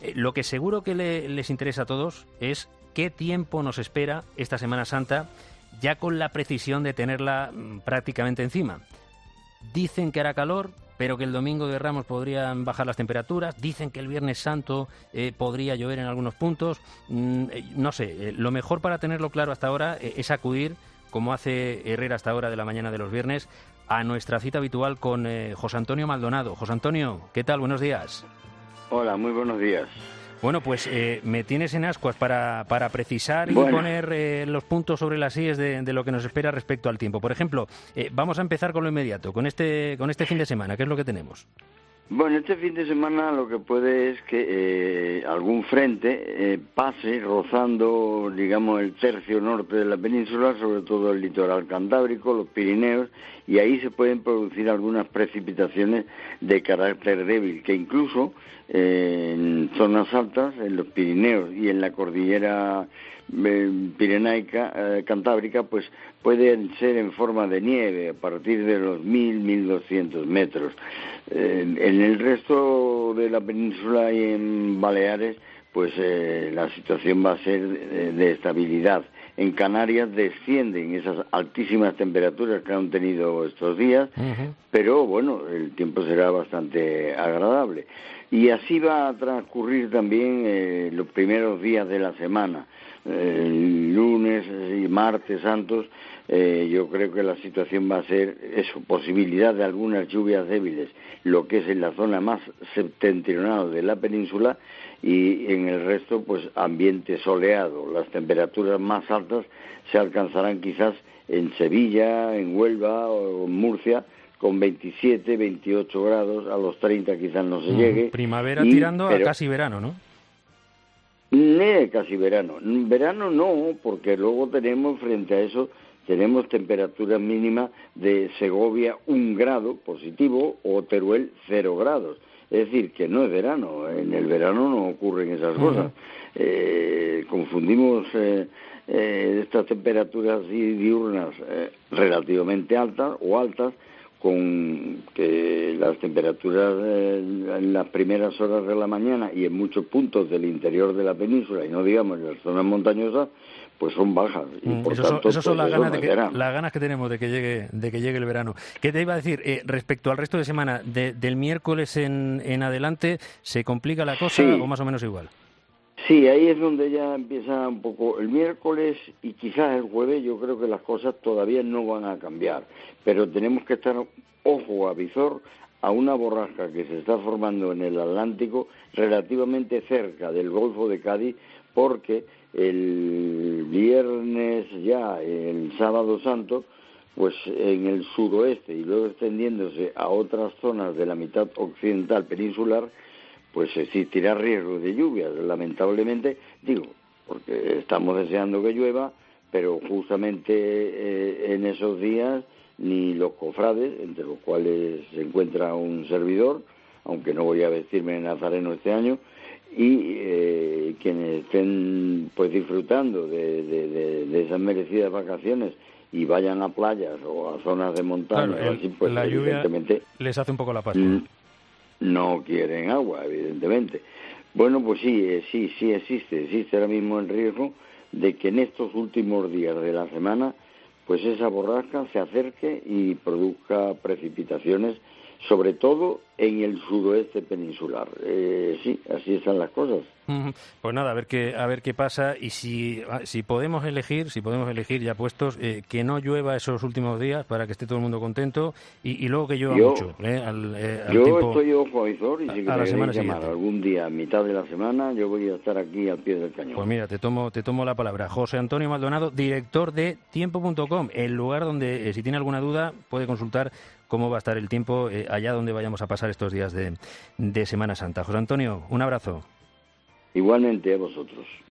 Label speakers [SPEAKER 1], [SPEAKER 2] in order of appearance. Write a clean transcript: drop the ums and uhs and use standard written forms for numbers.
[SPEAKER 1] Lo que seguro que les interesa a todos es qué tiempo nos espera esta Semana Santa, ya con la precisión de tenerla prácticamente encima. Dicen que hará calor, pero que el domingo de Ramos podrían bajar las temperaturas. Dicen que el Viernes Santo podría llover en algunos puntos. No sé, lo mejor para tenerlo claro hasta ahora es acudir, como hace Herrera hasta ahora de la mañana de los viernes, a nuestra cita habitual con José Antonio Maldonado. José Antonio, ¿qué tal? Buenos días.
[SPEAKER 2] Hola, muy buenos días.
[SPEAKER 1] Bueno, pues me tienes en ascuas para precisar y poner los puntos sobre las íes de lo que nos espera respecto al tiempo. Por ejemplo, vamos a empezar con lo inmediato, con este fin de semana. ¿Qué es lo que tenemos?
[SPEAKER 2] Bueno, este fin de semana lo que puede es que algún frente pase rozando, digamos, el tercio norte de la península, sobre todo el litoral cantábrico, los Pirineos, y ahí se pueden producir algunas precipitaciones de carácter débil, que incluso en zonas altas, en los Pirineos y en la cordillera pirenaica, cantábrica, pues pueden ser en forma de nieve a partir de los 1.200 metros. En el resto de la península y en Baleares, pues la situación va a ser de estabilidad. En Canarias descienden esas altísimas temperaturas que han tenido estos días, pero bueno, el tiempo será bastante agradable. Y así va a transcurrir también los primeros días de la semana. Lunes y martes santos, yo creo que la situación va a ser eso, posibilidad de algunas lluvias débiles, lo que es en la zona más septentrional de la península, y en el resto pues ambiente soleado. Las temperaturas más altas se alcanzarán quizás en Sevilla, en Huelva o en Murcia, con 27, 28 grados, a los 30 quizás no se llegue.
[SPEAKER 1] Primavera tirando a casi verano, ¿no?
[SPEAKER 2] Casi verano. Verano no, porque luego tenemos frente a eso, tenemos temperaturas mínimas de Segovia 1 grado positivo o Teruel 0 grados. Es decir, que no es verano. En el verano no ocurren esas cosas. Confundimos estas temperaturas diurnas relativamente altas o altas con que las temperaturas en las primeras horas de la mañana y en muchos puntos del interior de la península, y no digamos en las zonas montañosas, pues son bajas. Y por tanto,
[SPEAKER 1] esas son las ganas que tenemos de que llegue el verano. ¿Qué te iba a decir? Respecto al resto de semana, del miércoles en adelante, ¿se complica la cosa o más o menos igual?
[SPEAKER 2] Sí, ahí es donde ya empieza un poco el miércoles y quizás el jueves. Yo creo que las cosas todavía no van a cambiar, pero tenemos que estar ojo a visor a una borrasca que se está formando en el Atlántico relativamente cerca del Golfo de Cádiz, porque el viernes ya, el sábado santo, pues en el suroeste y luego extendiéndose a otras zonas de la mitad occidental peninsular, pues existirá riesgo de lluvias, lamentablemente, porque estamos deseando que llueva, pero justamente en esos días ni los cofrades, entre los cuales se encuentra un servidor, aunque no voy a vestirme de nazareno este año, y quienes estén pues disfrutando de esas merecidas vacaciones y vayan a playas o a zonas de montaña,
[SPEAKER 1] claro,
[SPEAKER 2] así, pues
[SPEAKER 1] la lluvia
[SPEAKER 2] evidentemente
[SPEAKER 1] les hace un poco la Pascua.
[SPEAKER 2] No quieren agua, evidentemente. Bueno, pues sí existe ahora mismo el riesgo de que en estos últimos días de la semana, pues esa borrasca se acerque y produzca precipitaciones, sobre todo en el suroeste peninsular. Sí, así están las cosas.
[SPEAKER 1] Pues nada, a ver qué pasa, y si podemos elegir ya puestos, que no llueva esos últimos días para que esté todo el mundo contento, y luego que llueva mucho.
[SPEAKER 2] Yo estoy ojo a visor, y si
[SPEAKER 1] a la semana
[SPEAKER 2] llamar
[SPEAKER 1] siguiente.
[SPEAKER 2] algún día a mitad de la semana, yo voy a estar aquí al pie del cañón.
[SPEAKER 1] Pues mira, te tomo la palabra. José Antonio Maldonado, director de Tiempo.com, el lugar donde, si tiene alguna duda, puede consultar cómo va a estar el tiempo allá donde vayamos a pasar estos días de Semana Santa. José Antonio, un abrazo.
[SPEAKER 2] Igualmente a vosotros.